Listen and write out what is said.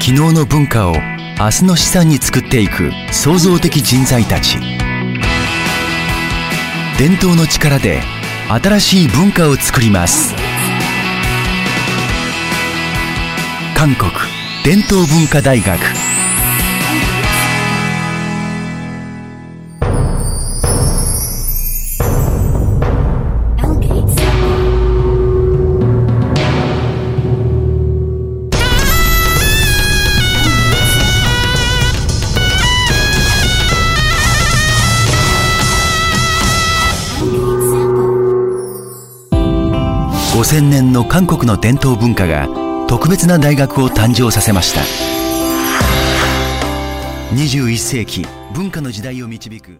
昨日の文化を明日の資産に作っていく創造的人材たち。伝統の力で新しい文化を作ります。韓国伝統文化大学。5000年の韓国の伝統文化が特別な大学を誕生させました。21世紀文化の時代を導く